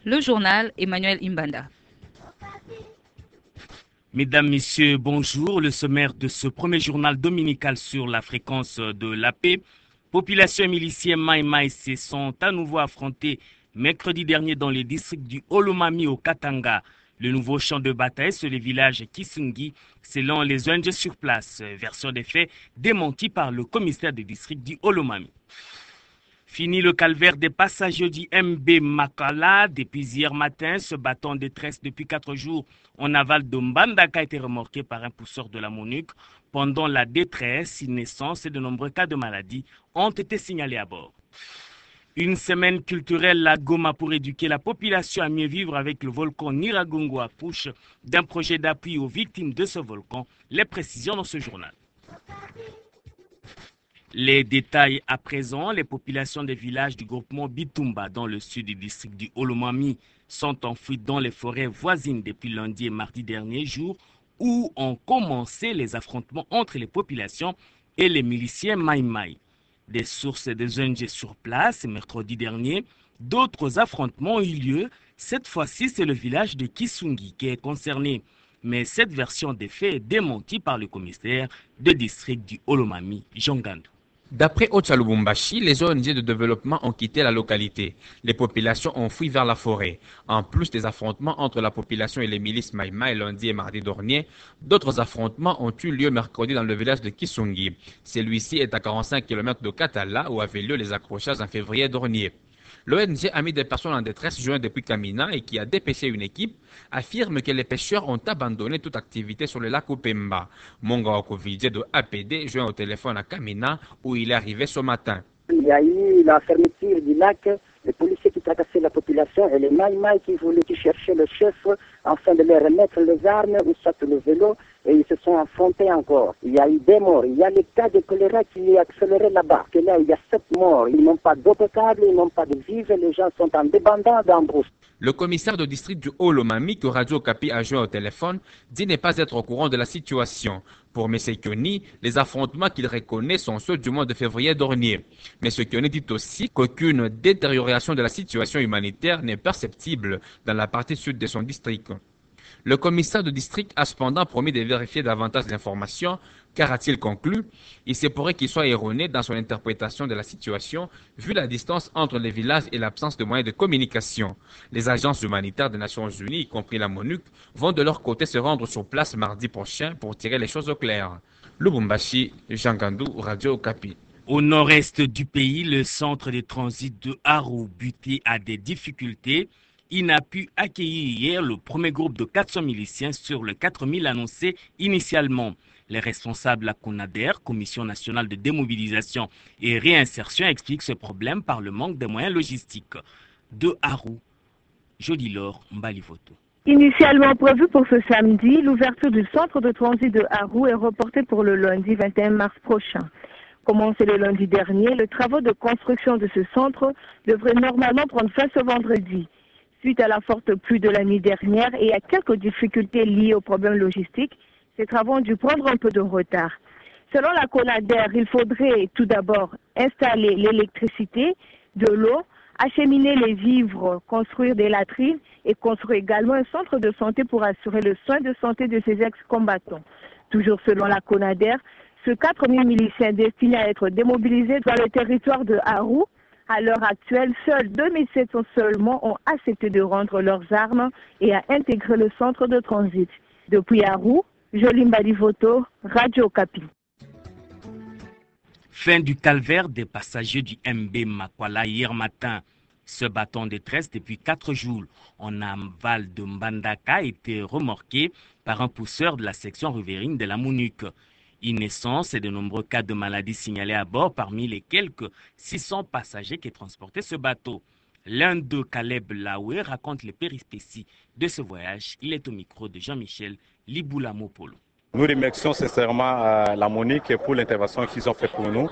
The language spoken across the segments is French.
Le journal Emmanuel Imbanda. Mesdames, Messieurs, bonjour. Le sommaire de ce premier journal dominical sur la fréquence de la paix. Population et miliciens Maï se sont à nouveau affrontés mercredi dernier dans les districts du Olomami au Katanga. Le nouveau champ de bataille sur le village Kisungi, selon les ONG sur place. Version des faits démentie par le commissaire du district du Olomami. Fini le calvaire des passagers du MB Makala. Depuis hier matin, ce bateau en détresse depuis 4 jours en aval de Mbandaka a été remorqué par un pousseur de la MONUC. Pendant la détresse, une naissance et de nombreux cas de maladies ont été signalés à bord. Une semaine culturelle à Goma pour éduquer la population à mieux vivre avec le volcan Nyiragongo accouche d'un projet d'appui aux victimes de ce volcan. Les précisions dans ce journal. Les détails à présent, les populations des villages du groupement Bitumba dans le sud du district du Olomami sont enfouies dans les forêts voisines depuis lundi et mardi dernier jour où ont commencé les affrontements entre les populations et les miliciens Maï. Des sources et des ONG sur place, mercredi dernier, d'autres affrontements ont eu lieu. Cette fois-ci, c'est le village de Kisungi qui est concerné. Mais cette version des faits est démentie par le commissaire de district du Olomami, Jean Gandou. D'après Otsa-Lubumbashi, les ONG de développement ont quitté la localité. Les populations ont fui vers la forêt. En plus des affrontements entre la population et les milices Maïmaï lundi et mardi dernier, d'autres affrontements ont eu lieu mercredi dans le village de Kisungi. Celui-ci est à 45 km de Katala où avaient lieu les accrochages en février dernier. L'ONG Amis des personnes en détresse joint depuis Kamina et qui a dépêché une équipe affirme que les pêcheurs ont abandonné toute activité sur le lac Upemba. Monga Okovidje de APD joint au téléphone à Kamina où il est arrivé ce matin. Il y a eu la fermeture du lac, les policiers qui tracassaient la population et les Maïmaï qui voulaient chercher le chef afin de leur remettre les armes ou soit le vélo et ils se sont affrontés encore. Il y a eu des morts, il y a les cas de choléra qui est accéléré là-bas. Que là, il y a 7 morts, ils n'ont pas d'eau potable, ils n'ont pas de vivres, les gens sont en débandade en brousse. Le commissaire de district du Olomami, que Radio Okapi a joint au téléphone, dit ne pas être au courant de la situation. Pour M. Kioni, les affrontements qu'il reconnaît sont ceux du mois de février dernier. M. Kioni dit aussi qu'aucune détérioration de la situation humanitaire n'est perceptible dans la partie sud de son district. Le commissaire de district a cependant promis de vérifier davantage d'informations, car a-t-il conclu, il se pourrait qu'il soit erroné dans son interprétation de la situation, vu la distance entre les villages et l'absence de moyens de communication. Les agences humanitaires des Nations Unies, y compris la MONUC, vont de leur côté se rendre sur place mardi prochain pour tirer les choses au clair. Lubumbashi, Jean Gandou, Radio Okapi. Au nord-est du pays, le centre de transit de Aru, buté à des difficultés, il n'a pu accueillir hier le premier groupe de 400 miliciens sur les 4000 annoncés initialement. Les responsables à CONADER, Commission nationale de démobilisation et réinsertion, expliquent ce problème par le manque de moyens logistiques. De Aru, Jodilor Mbalivoto. Initialement prévu pour ce samedi, l'ouverture du centre de transit de Aru est reportée pour le lundi 21 mars prochain. Commencé le lundi dernier, les travaux de construction de ce centre devraient normalement prendre fin ce vendredi. Suite à la forte pluie de la nuit dernière et à quelques difficultés liées aux problèmes logistiques, ces travaux ont dû prendre un peu de retard. Selon la CONADER, il faudrait tout d'abord installer l'électricité, de l'eau, acheminer les vivres, construire des latrines et construire également un centre de santé pour assurer le soin de santé de ces ex-combattants. Toujours selon la CONADER, ce 4000 miliciens destinés à être démobilisés dans le territoire de Aru. À l'heure actuelle, seuls 2700 seulement ont accepté de rendre leurs armes et à intégrer le centre de transit. Depuis Aru, Jolim Balivoto, Radio Okapi. Fin du calvaire des passagers du MB Makwala hier matin. Ce bateau en détresse depuis 4 jours en aval de Mbandaka a été remorqué par un pousseur de la section riveraine de la MONUC. Une naissance et de nombreux cas de maladies signalés à bord parmi les quelques 600 passagers qui transportaient ce bateau. L'un d'eux, Caleb Laoué, raconte les péripéties de ce voyage. Il est au micro de Jean-Michel Liboulamopolo. Nous remercions sincèrement la MONUC pour l'intervention qu'ils ont faite pour nous.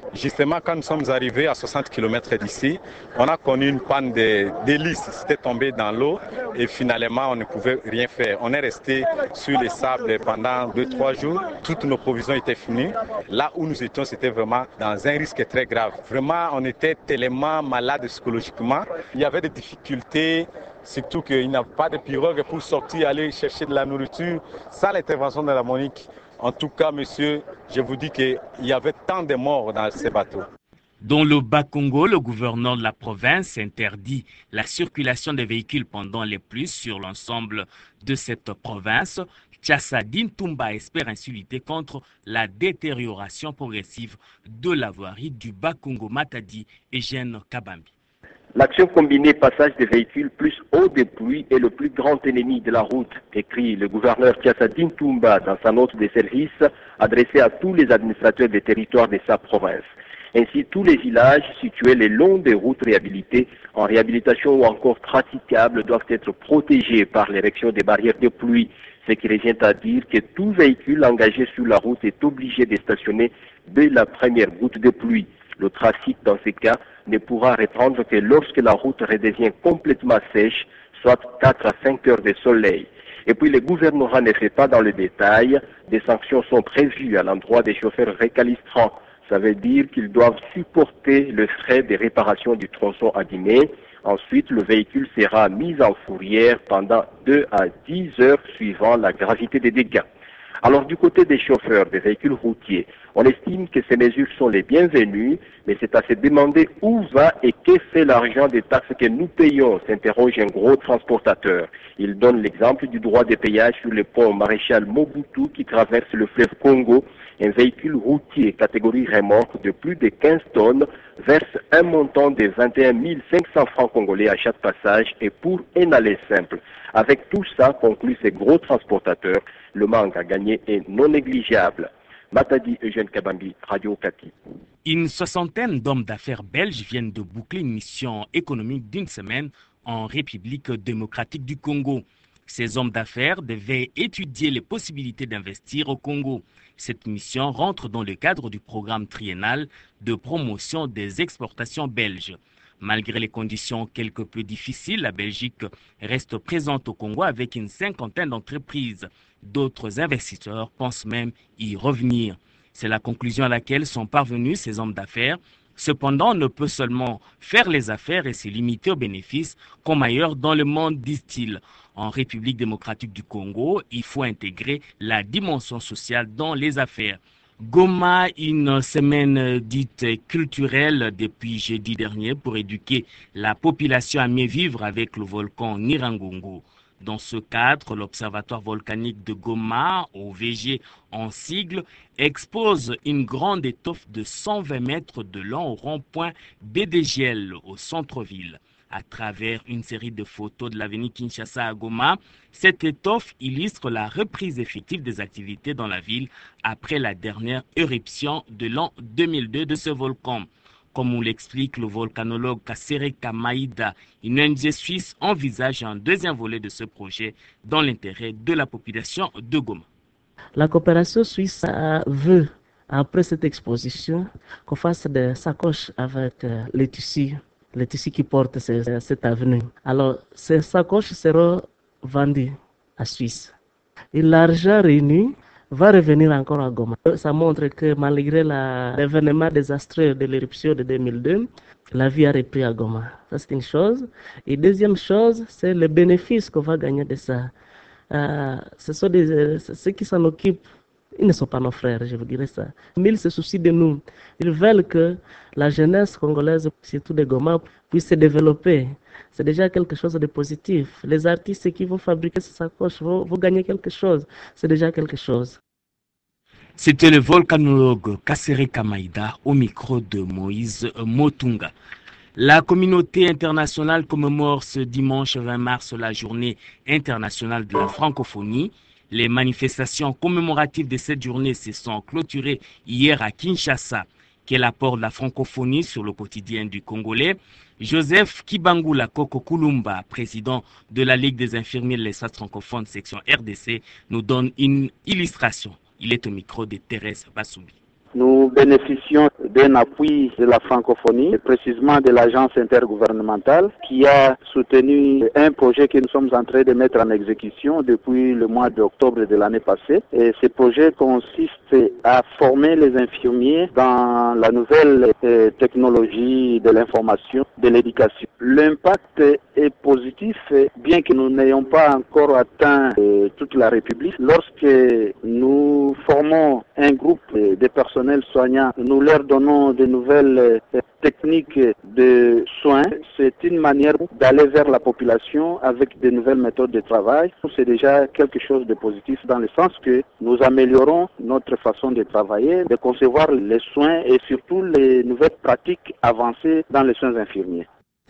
Justement, quand nous sommes arrivés à 60 km d'ici, on a connu une panne d'hélice. C'était tombé dans l'eau et finalement, on ne pouvait rien faire. On est resté sur les sables pendant 2-3 jours. Toutes nos provisions étaient finies. Là où nous étions, c'était vraiment dans un risque très grave. Vraiment, on était tellement malades psychologiquement. Il y avait des difficultés, surtout qu'il n'y a pas de pirogue pour sortir, aller chercher de la nourriture. Sans l'intervention de la Monique, en tout cas, monsieur, je vous dis qu'il y avait tant de morts dans ces bateaux. Dans le Bas-Congo, le gouverneur de la province interdit la circulation des véhicules pendant les pluies sur l'ensemble de cette province. Tchassadine Toumba espère ainsi lutter contre la détérioration progressive de la voirie du Bas-Congo. Matadi et Eugène Kabambi. L'action combinée passage des véhicules plus eau de pluie est le plus grand ennemi de la route, écrit le gouverneur Tchassadine Toumba dans sa note de service adressée à tous les administrateurs des territoires de sa province. Ainsi, tous les villages situés le long des routes réhabilitées, en réhabilitation ou encore praticables, doivent être protégés par l'érection des barrières de pluie, ce qui revient à dire que tout véhicule engagé sur la route est obligé de stationner dès la première goutte de pluie. Le trafic, dans ces cas, ne pourra reprendre que lorsque la route redevient complètement sèche, soit 4 à 5 heures de soleil. Et puis le gouvernement ne fait pas dans le détail. Des sanctions sont prévues à l'endroit des chauffeurs récalistrants. Ça veut dire qu'ils doivent supporter le frais de réparation du tronçon abîmé. Ensuite, le véhicule sera mis en fourrière pendant 2 à 10 heures suivant la gravité des dégâts. Alors du côté des chauffeurs des véhicules routiers, on estime que ces mesures sont les bienvenues, mais c'est à se demander où va et que fait l'argent des taxes que nous payons, s'interroge un gros transportateur. Il donne l'exemple du droit de péage sur le pont Maréchal Mobutu qui traverse le fleuve Congo. Un véhicule routier catégorie remorque de plus de 15 tonnes verse un montant de 21 500 francs congolais à chaque passage et pour un aller simple. Avec tout ça, conclut ces gros transportateurs, le manque à gagner est non négligeable. Matadi Eugène Kabambi, Radio Kati. Une soixantaine d'hommes d'affaires belges viennent de boucler une mission économique d'une semaine en République démocratique du Congo. Ces hommes d'affaires devaient étudier les possibilités d'investir au Congo. Cette mission rentre dans le cadre du programme triennal de promotion des exportations belges. Malgré les conditions quelque peu difficiles, la Belgique reste présente au Congo avec une cinquantaine d'entreprises. D'autres investisseurs pensent même y revenir. C'est la conclusion à laquelle sont parvenus ces hommes d'affaires. Cependant, on ne peut seulement faire les affaires et se limiter aux bénéfices comme ailleurs dans le monde, disent-ils. En République démocratique du Congo, il faut intégrer la dimension sociale dans les affaires. Goma, une semaine dite culturelle depuis jeudi dernier pour éduquer la population à mieux vivre avec le volcan Nyiragongo. Dans ce cadre, l'Observatoire volcanique de Goma, OVG en sigle, expose une grande étoffe de 120 mètres de long au rond-point BDGL au centre-ville. À travers une série de photos de l'avenue Kinshasa à Goma, cette étoffe illustre la reprise effective des activités dans la ville après la dernière éruption de l'an 2002 de ce volcan. Comme on l'explique le volcanologue Kasereka Maïda, une ONG suisse envisage un deuxième volet de ce projet dans l'intérêt de la population de Goma. La coopération suisse veut, après cette exposition, qu'on fasse des sacoches avec les tissus qui portent cette avenue. Alors, ces sacoches seront vendues à Suisse. Et l'argent réuni va revenir encore à Goma. Ça montre que malgré l'événement désastreux de l'éruption de 2002, la vie a repris à Goma. Ça, c'est une chose. Et deuxième chose, c'est le bénéfice qu'on va gagner de ça. Ce sont ceux qui s'en occupent. Ils ne sont pas nos frères, je vous dirais ça. Mais ils se soucient de nous. Ils veulent que la jeunesse congolaise, surtout de Goma, puisse se développer. C'est déjà quelque chose de positif. Les artistes qui vont fabriquer ces sacoches vont gagner quelque chose. C'est déjà quelque chose. C'était le volcanologue Kasereka Maïda au micro de Moïse Motunga. La communauté internationale commémore ce dimanche 20 mars la journée internationale de la francophonie. Les manifestations commémoratives de cette journée se sont clôturées hier à Kinshasa. Quel apport de la francophonie sur le quotidien du Congolais? Joseph Kibangula Koko Kulumba, président de la Ligue des infirmiers de l'Espace francophone section RDC, nous donne une illustration. Il est au micro de Thérèse Bassoumi. Nous bénéficions d'un appui de la francophonie, et précisément de l'agence intergouvernementale qui a soutenu un projet que nous sommes en train de mettre en exécution depuis le mois d'octobre de l'année passée. Et ce projet consiste à former les infirmiers dans la nouvelle technologie de l'information, de l'éducation. L'impact est positif, bien que nous n'ayons pas encore atteint toute la République. Lorsque nous formons un groupe de personnel soignant, nous leur donnons de nouvelles techniques de soins. C'est une manière d'aller vers la population avec de nouvelles méthodes de travail. C'est déjà quelque chose de positif dans le sens que nous améliorons notre façon de travailler, de concevoir les soins et surtout les nouvelles pratiques avancées dans les soins infirmiers.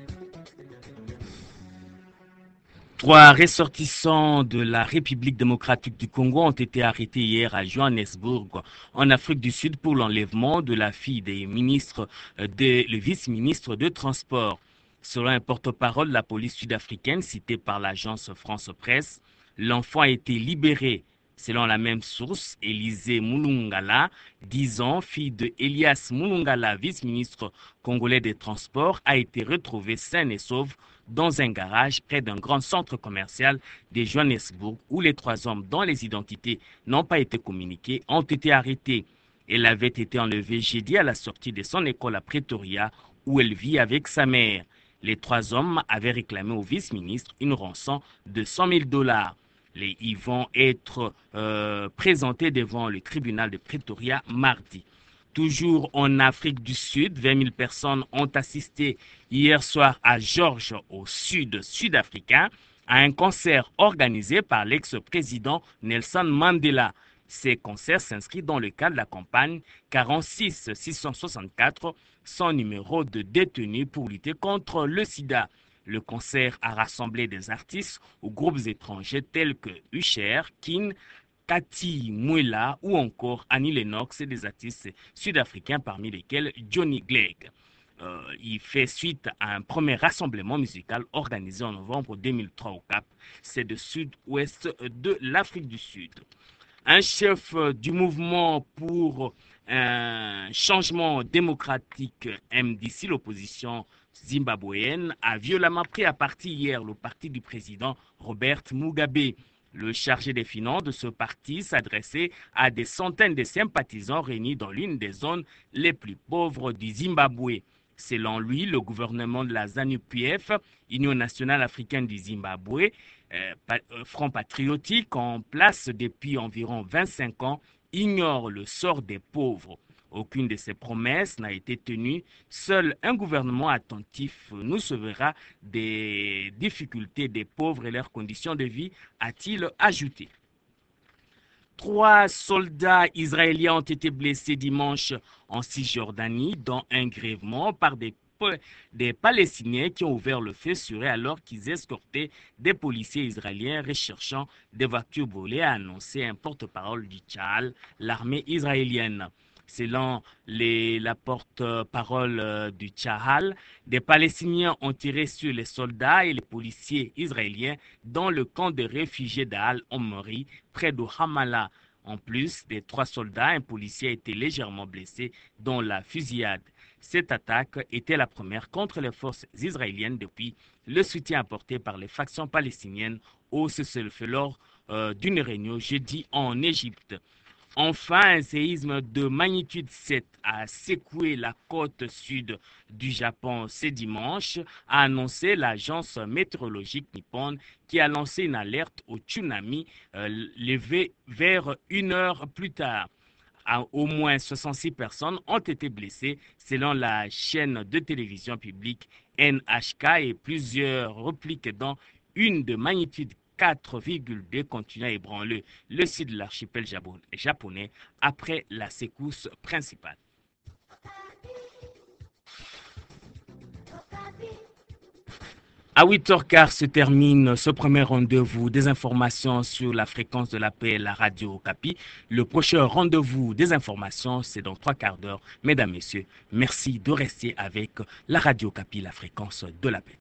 3 ressortissants de la République démocratique du Congo ont été arrêtés hier à Johannesburg, en Afrique du Sud, pour l'enlèvement de la fille des ministres, le vice-ministre de Transport. Selon un porte-parole de la police sud-africaine cité par l'agence France Presse, l'enfant a été libéré. Selon la même source, Élisée Mulungala, 10 ans, fille de Elias Mulungala, vice-ministre congolais des Transports, a été retrouvée saine et sauve dans un garage près d'un grand centre commercial de Johannesburg où les 3 hommes dont les identités n'ont pas été communiquées ont été arrêtés. Elle avait été enlevée jeudi à la sortie de son école à Pretoria où elle vit avec sa mère. Les 3 hommes avaient réclamé au vice-ministre une rançon de $100 000. Ils vont être présentés devant le tribunal de Pretoria mardi. Toujours en Afrique du Sud, 20 000 personnes ont assisté hier soir à George, au sud-africain, à un concert organisé par l'ex-président Nelson Mandela. Ces concerts s'inscrivent dans le cadre de la campagne 46 664, son numéro de détenu pour lutter contre le sida. Le concert a rassemblé des artistes ou groupes étrangers tels que Usher, Kin, Cathy Mwela ou encore Annie Lennox et des artistes sud-africains parmi lesquels Johnny Clegg. Il fait suite à un premier rassemblement musical organisé en novembre 2003 au Cap. C'est le sud-ouest de l'Afrique du Sud. Un chef du mouvement pour un changement démocratique MDC, l'opposition zimbabwéenne, a violemment pris à partie hier le parti du président Robert Mugabe. Le chargé des finances de ce parti s'adressait à des centaines de sympathisants réunis dans l'une des zones les plus pauvres du Zimbabwe. Selon lui, le gouvernement de la ZANU-PF, Union nationale africaine du Zimbabwe, Front patriotique en place depuis environ 25 ans, ignore le sort des pauvres. Aucune de ces promesses n'a été tenue. Seul un gouvernement attentif nous sauvera des difficultés des pauvres et leurs conditions de vie, a-t-il ajouté. 3 soldats israéliens ont été blessés dimanche en Cisjordanie dans un grièvement par des Palestiniens qui ont ouvert le feu sur eux alors qu'ils escortaient des policiers israéliens recherchant des voitures volées, a annoncé un porte-parole du Tsahal, l'armée israélienne. Selon la porte-parole du Tsahal, des Palestiniens ont tiré sur les soldats et les policiers israéliens dans le camp de réfugiés d'Al-Omri, près de Ramallah. En plus des 3 soldats, un policier a été légèrement blessé dans la fusillade. Cette attaque était la première contre les forces israéliennes depuis le soutien apporté par les factions palestiniennes au cessez-le-feu lors d'une réunion jeudi en Égypte. Enfin, un séisme de magnitude 7 a secoué la côte sud du Japon ce dimanche, a annoncé l'agence météorologique nippone qui a lancé une alerte au tsunami levée vers 1 heure plus tard. Au moins 66 personnes ont été blessées selon la chaîne de télévision publique NHK et plusieurs répliques dont une de magnitude 4,2 continue à ébranler le sud de l'archipel japonais après la secousse principale. À 8h15 se termine ce premier rendez-vous des informations sur la fréquence de la paix, la radio Okapi. Le prochain rendez-vous des informations, c'est dans 3 quarts d'heure. Mesdames, Messieurs, merci de rester avec la radio Okapi, la fréquence de la paix.